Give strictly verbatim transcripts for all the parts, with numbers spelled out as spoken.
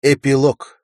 Эпилог.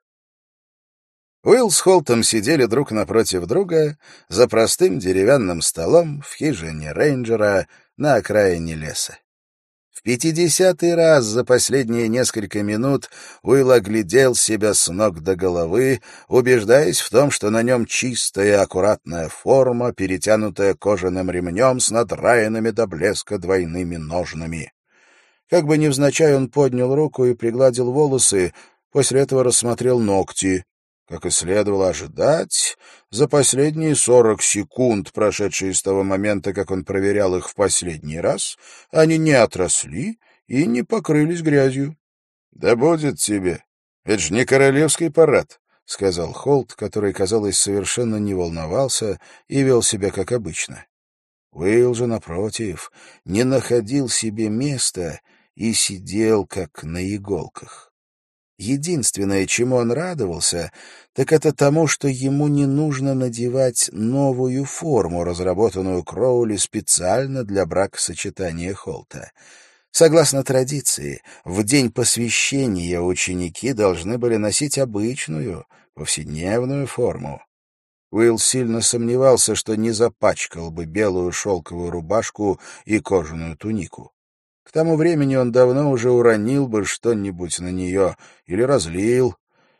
Уилл с Холтом сидели друг напротив друга за простым деревянным столом в хижине рейнджера на окраине леса. В пятидесятый раз за последние несколько минут Уилл оглядел себя с ног до головы, убеждаясь в том, что на нем чистая и аккуратная форма, перетянутая кожаным ремнем с надраенными до блеска двойными ножнами. Как бы невзначай он поднял руку и пригладил волосы, после этого рассмотрел ногти. Как и следовало ожидать, за последние сорок секунд, прошедшие с того момента, как он проверял их в последний раз, они не отросли и не покрылись грязью. — Да будет тебе. Это же не королевский парад, — сказал Холт, который, казалось, совершенно не волновался и вел себя как обычно. Уилл же, напротив, не находил себе места и сидел как на иголках. Единственное, чему он радовался, так это тому, что ему не нужно надевать новую форму, разработанную Кроули специально для бракосочетания Холта. Согласно традиции, в день посвящения ученики должны были носить обычную, повседневную форму. Уилл сильно сомневался, что не запачкал бы белую шелковую рубашку и кожаную тунику. К тому времени он давно уже уронил бы что-нибудь на нее или разлил.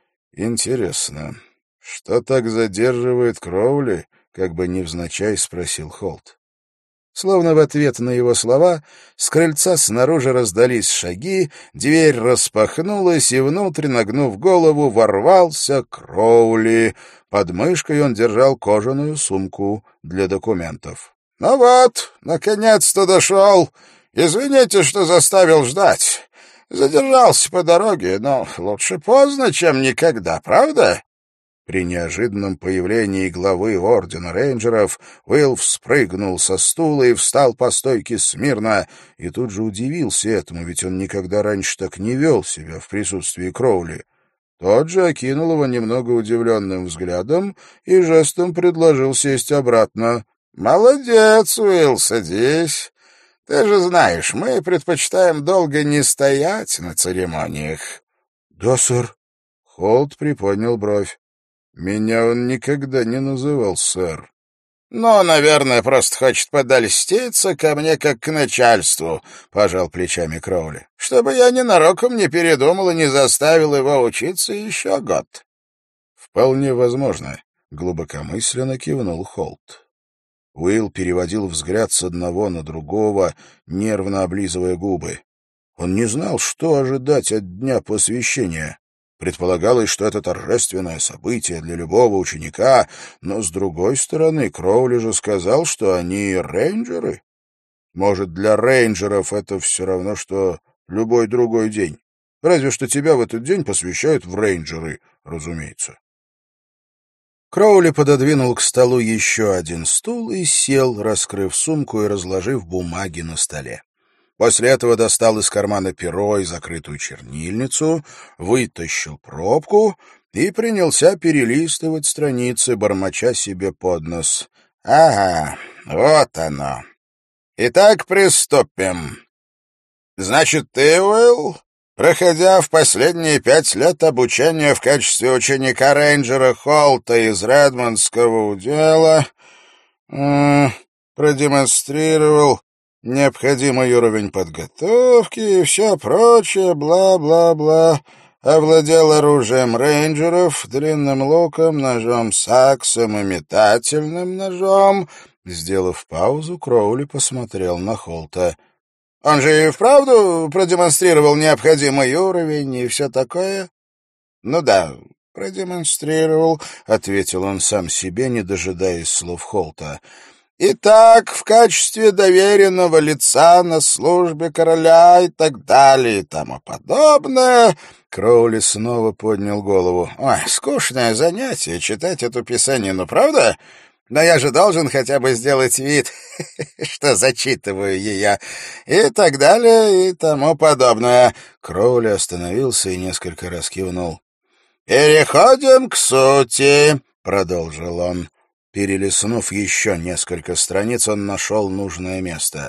«Интересно, что так задерживает Кроули?» — как бы невзначай спросил Холт. Словно в ответ на его слова с крыльца снаружи раздались шаги, дверь распахнулась, и внутрь, нагнув голову, ворвался Кроули. Под мышкой он держал кожаную сумку для документов. «Ну вот, наконец-то дошел! Извините, что заставил ждать. Задержался по дороге, но лучше поздно, чем никогда, правда?» При неожиданном появлении главы Ордена Рейнджеров Уилл вспрыгнул со стула и встал по стойке смирно, и тут же удивился этому, ведь он никогда раньше так не вел себя в присутствии Кроули. Тот же окинул его немного удивленным взглядом и жестом предложил сесть обратно. «Молодец, Уилл, садись. Ты же знаешь, мы предпочитаем долго не стоять на церемониях». «Да, сэр». Холт приподнял бровь. «Меня он никогда не называл сэр». «Ну, наверное, просто хочет подольститься ко мне как к начальству», — пожал плечами Кроули, «чтобы я ненароком не передумал и не заставил его учиться еще год». «Вполне возможно», — глубокомысленно кивнул Холт. Уилл переводил взгляд с одного на другого, нервно облизывая губы. Он не знал, что ожидать от дня посвящения. Предполагалось, что это торжественное событие для любого ученика, но, с другой стороны, Кроули же сказал, что они рейнджеры. Может, для рейнджеров это все равно, что любой другой день. Разве что тебя в этот день посвящают в рейнджеры, разумеется. Кроули пододвинул к столу еще один стул и сел, раскрыв сумку и разложив бумаги на столе. После этого достал из кармана перо и закрытую чернильницу, вытащил пробку и принялся перелистывать страницы, бормоча себе под нос. «Ага, вот оно. Итак, приступим. Значит, ты, Уилл, проходя в последние пять лет обучения в качестве ученика рейнджера Холта из Редмондского удела, м- продемонстрировал необходимый уровень подготовки и все прочее, бла-бла-бла, овладел оружием рейнджеров, длинным луком, ножом саксом и метательным ножом». Сделав паузу, Кроули посмотрел на Холта. «Он же и вправду продемонстрировал необходимый уровень и все такое?» «Ну да, продемонстрировал», — ответил он сам себе, не дожидаясь слов Холта. «Итак, в качестве доверенного лица на службе короля и так далее и тому подобное...» Кроули снова поднял голову. «Ой, скучное занятие читать эту писанину, правда? Но я же должен хотя бы сделать вид, что зачитываю ее, и так далее, и тому подобное». Кроули остановился и несколько раз кивнул. «Переходим к сути», — продолжил он. Перелистнув еще несколько страниц, он нашел нужное место.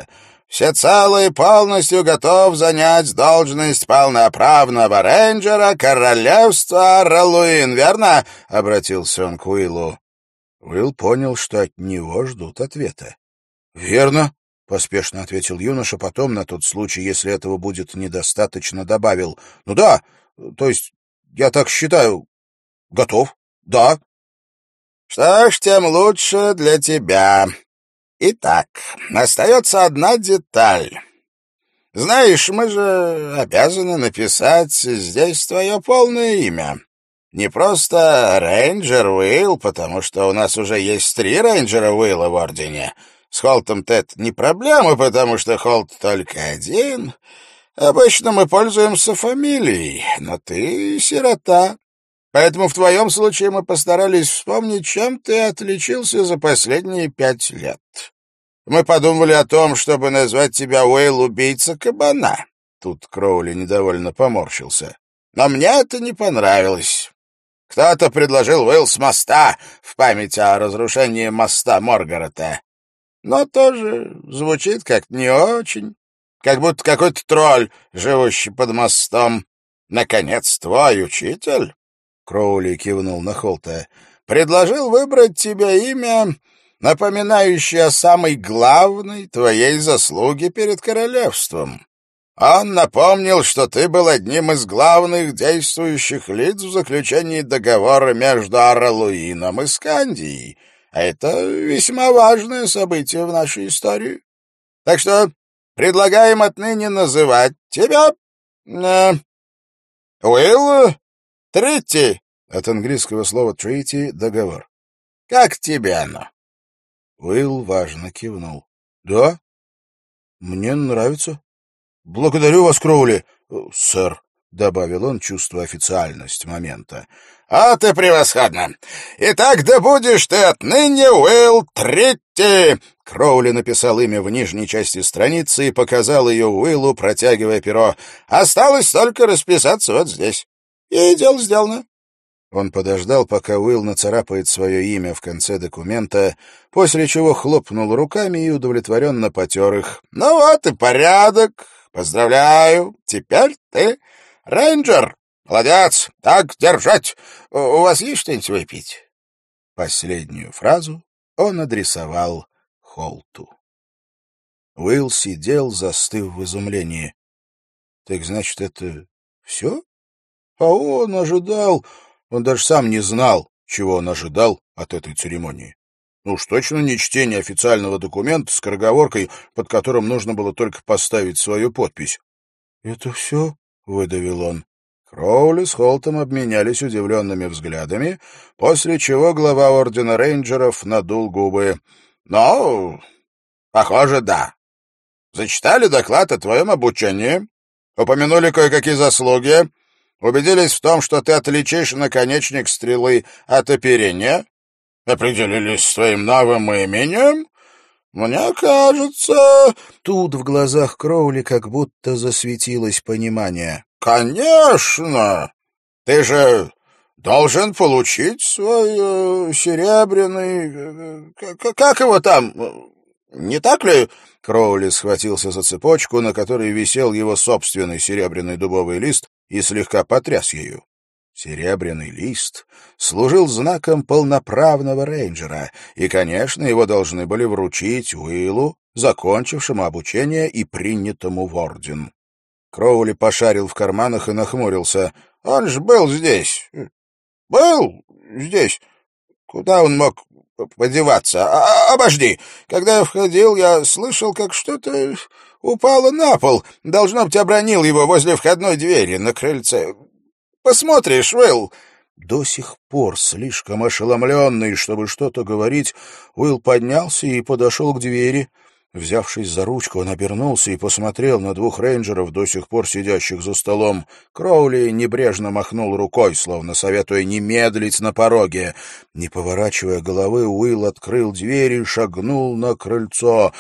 всецело и полностью готов занять должность полноправного рейнджера королевства Ралуин, верно?» — обратился он к Уиллу. Уилл понял, что от него ждут ответа. «Верно», — поспешно ответил юноша, потом, на тот случай, если этого будет недостаточно, добавил. «Ну да, то есть, я так считаю, готов, да». «Что ж, тем лучше для тебя. Итак, остается одна деталь. Знаешь, мы же обязаны написать здесь твое полное имя. Не просто рейнджер Уилл, потому что у нас уже есть три рейнджера Уилла в Ордене. С Холтом-то это не проблема, потому что Холт только один. Обычно мы пользуемся фамилией, но ты сирота. Поэтому в твоем случае мы постарались вспомнить, чем ты отличился за последние пять лет. Мы подумали о том, чтобы назвать тебя Уилл убийца кабана». Тут Кроули недовольно поморщился. «Но мне это не понравилось. Кто-то предложил Уилл с моста в память о разрушении моста Моргарета. Но тоже звучит как не очень, как будто какой-то тролль, живущий под мостом. Наконец, твой учитель, — Кроули кивнул на Холта, — предложил выбрать тебе имя, напоминающее о самой главной твоей заслуге перед королевством. Он напомнил, что ты был одним из главных действующих лиц в заключении договора между Аралуином и Скандией, а это весьма важное событие в нашей истории. Так что предлагаем отныне называть тебя э, Уилл Трити, от английского слова treaty — договор. Как тебе оно?» Уилл важно кивнул. «Да, мне нравится. Благодарю вас, Кроули, сэр», — добавил он, чувствуя официальность момента. «А ты превосходно! Итак, да будешь ты отныне Уилл Тритти!» Кроули написал имя в нижней части страницы и показал ее Уиллу, протягивая перо. «Осталось только расписаться вот здесь. И дело сделано». Он подождал, пока Уилл нацарапает свое имя в конце документа, после чего хлопнул руками и удовлетворенно потер их. «Ну вот и порядок. Поздравляю. Теперь ты рейнджер. Молодец. Так держать. У вас есть что-нибудь выпить?» Последнюю фразу он адресовал Холту. Уилл сидел, застыв в изумлении. «Так значит, это все?» А он ожидал... Он даже сам не знал, чего он ожидал от этой церемонии. Ну уж точно не чтение официального документа с скороговоркой, под которым нужно было только поставить свою подпись. — Это все? — выдавил он. Кроули с Холтом обменялись удивленными взглядами, после чего глава Ордена Рейнджеров надул губы. — Ну, похоже, да. Зачитали доклад о твоем обучении, упомянули кое-какие заслуги, убедились в том, что ты отличишь наконечник стрелы от оперения, определились с твоим новым именем. Мне кажется...» Тут в глазах Кроули как будто засветилось понимание. «Конечно! Ты же должен получить свой э, серебряный... Э, как его там? Не так ли?» Кроули схватился за цепочку, на которой висел его собственный серебряный дубовый лист, и слегка потряс ею. Серебряный лист служил знаком полноправного рейнджера, и, конечно, его должны были вручить Уиллу, закончившему обучение и принятому в орден. Кроули пошарил в карманах и нахмурился. «Он ж был здесь. Был здесь. Куда он мог подеваться? А, обожди! Когда я входил, я слышал, как что-то упало на пол. Должно быть, обронил его возле входной двери на крыльце. Посмотришь, Уилл?» До сих пор слишком ошеломленный, чтобы что-то говорить, Уилл поднялся и подошел к двери. Взявшись за ручку, он обернулся и посмотрел на двух рейнджеров, до сих пор сидящих за столом. Кроули небрежно махнул рукой, словно советуя не медлить на пороге. Не поворачивая головы, Уилл открыл дверь и шагнул на крыльцо.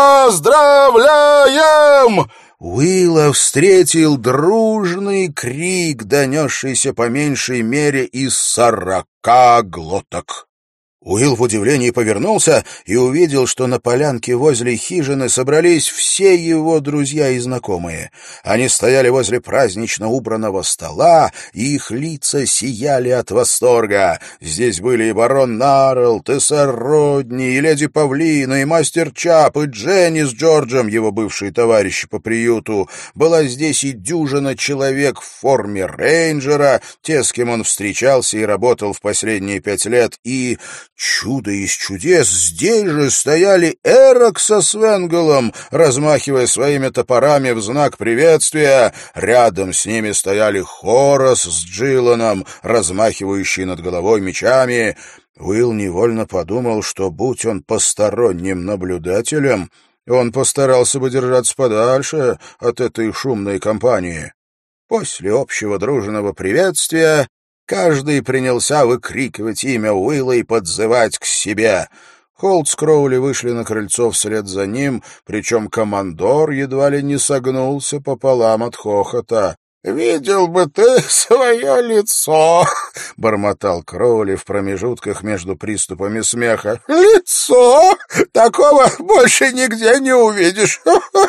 «Поздравляем!» Уилла встретил дружный крик, донесшийся по меньшей мере из сорока глоток. Уилл в удивлении повернулся и увидел, что на полянке возле хижины собрались все его друзья и знакомые. Они стояли возле празднично убранного стола, и их лица сияли от восторга. Здесь были и барон Наррелт, и сэр Родни, и леди Павлина, и мастер Чап, и Дженни с Джорджем, его бывшие товарищи по приюту. Была здесь и дюжина человек в форме рейнджера, те, с кем он встречался и работал в последние пять лет, и... чудо из чудес, здесь же стояли Эрок со Свенголом, размахивая своими топорами в знак приветствия. Рядом с ними стояли Хорас с Джиланом, размахивающие над головой мечами. Уилл невольно подумал, что, будь он посторонним наблюдателем, он постарался бы держаться подальше от этой шумной компании. После общего дружного приветствия каждый принялся выкрикивать имя Уилла и подзывать к себе. Холт с Кроули вышли на крыльцо вслед за ним, причем командор едва ли не согнулся пополам от хохота. «Видел бы ты свое лицо!» — бормотал Кроули в промежутках между приступами смеха. «Лицо! Такого больше нигде не увидишь!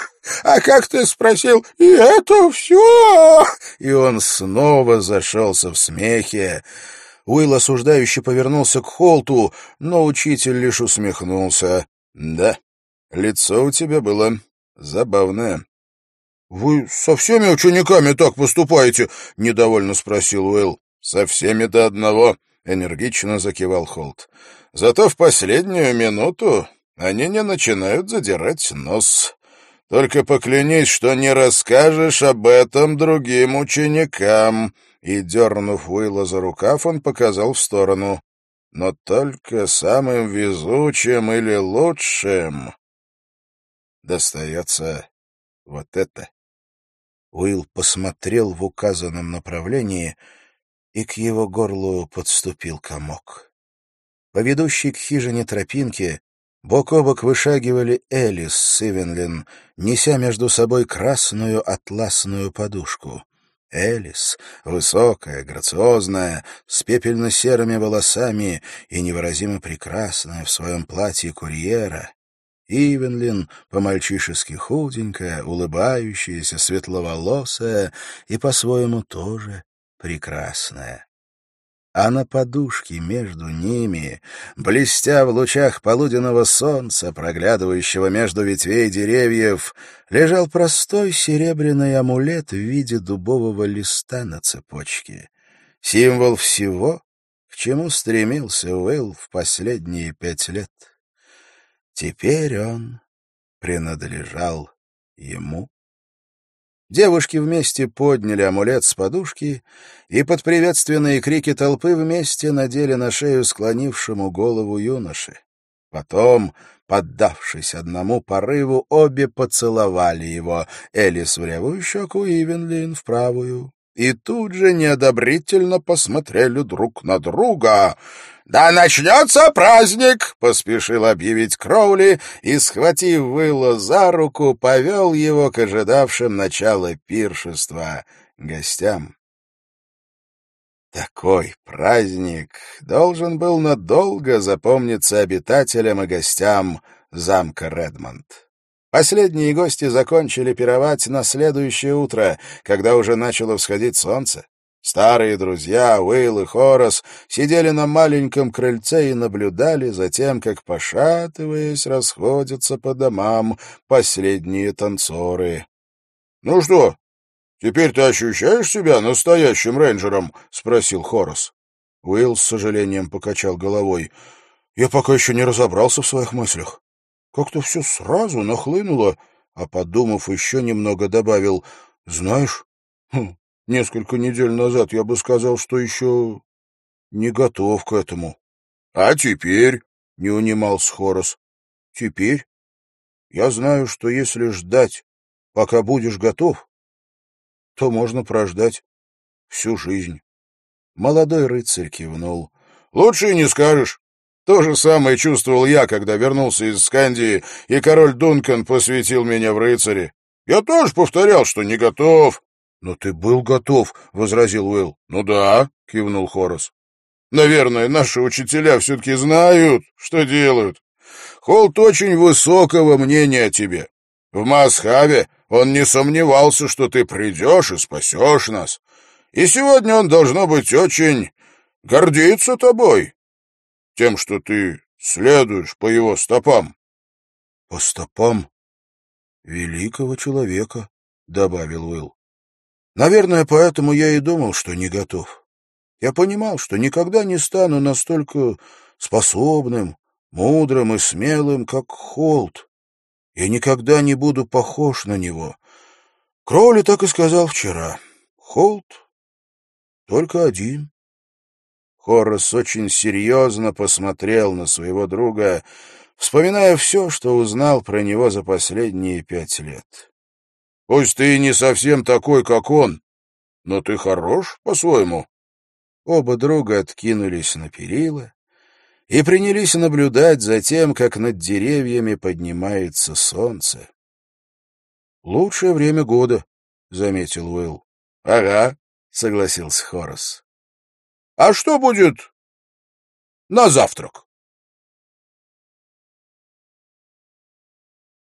А как ты спросил, и это все?» И он снова зашелся в смехе. Уилл осуждающе повернулся к Холту, но учитель лишь усмехнулся. «Да, лицо у тебя было забавное». «Вы со всеми учениками так поступаете?» — недовольно спросил Уилл. «Со всеми до одного», — энергично закивал Холт. «Зато в последнюю минуту они не начинают задирать нос. Только поклянись, что не расскажешь об этом другим ученикам». И, дернув Уилла за рукав, он показал в сторону. «Но только самым везучим или лучшим достается вот это». Уилл посмотрел в указанном направлении, и к его горлу подступил комок. По ведущей к хижине тропинке бок о бок вышагивали Элис с Ивенлин, неся между собой красную атласную подушку. Элис, высокая, грациозная, с пепельно-серыми волосами и невыразимо прекрасная в своем платье курьера. Ивенлин, по-мальчишески худенькая, улыбающаяся, светловолосая и по-своему тоже прекрасная. А на подушке между ними, блестя в лучах полуденного солнца, проглядывающего между ветвей деревьев, лежал простой серебряный амулет в виде дубового листа на цепочке. Символ всего, к чему стремился Уилл в последние пять лет. Теперь он принадлежал ему. Девушки вместе подняли амулет с подушки и под приветственные крики толпы вместе надели на шею склонившему голову юноши. Потом, поддавшись одному порыву, обе поцеловали его, Элис в левую щеку, Ивенлин в правую, и тут же неодобрительно посмотрели друг на друга. «Да начнется праздник!» — поспешил объявить Кроули и, схватив Уилла за руку, повел его к ожидавшим начала пиршества гостям. Такой праздник должен был надолго запомниться обитателям и гостям замка Редмонд. Последние гости закончили пировать на следующее утро, когда уже начало всходить солнце. Старые друзья, Уилл и Хорас, сидели на маленьком крыльце и наблюдали за тем, как, пошатываясь, расходятся по домам последние танцоры. — Ну что, теперь ты ощущаешь себя настоящим рейнджером? — спросил Хорас. Уилл с сожалением покачал головой. — Я пока еще не разобрался в своих мыслях. Как-то все сразу нахлынуло, а, подумав, еще немного добавил. — Знаешь... Хм, несколько недель назад я бы сказал, что еще не готов к этому. — А теперь? — не унимался Хорас. — Теперь? Я знаю, что если ждать, пока будешь готов, то можно прождать всю жизнь. Молодой рыцарь кивнул. — Лучше и не скажешь. То же самое чувствовал я, когда вернулся из Скандии, и король Дункан посвятил меня в рыцари. Я тоже повторял, что не готов. — Но ты был готов, — возразил Уилл. — Ну да, — кивнул Хорас. Наверное, наши учителя все-таки знают, что делают. Холт очень высокого мнения о тебе. В Масхаве он не сомневался, что ты придешь и спасешь нас. И сегодня он, должно быть, очень гордится тобой, тем, что ты следуешь по его стопам. — По стопам великого человека, — добавил Уилл. — Наверное, поэтому я и думал, что не готов. Я понимал, что никогда не стану настолько способным, мудрым и смелым, как Холт. Я никогда не буду похож на него. Кроули так и сказал вчера. Холт только один. Хоррес очень серьезно посмотрел на своего друга, вспоминая все, что узнал про него за последние пять лет. — Пусть ты и не совсем такой, как он, но ты хорош по-своему. Оба друга откинулись на перила и принялись наблюдать за тем, как над деревьями поднимается солнце. — Лучшее время года, — заметил Уилл. — Ага, — согласился Хоррес. — А что будет на завтрак?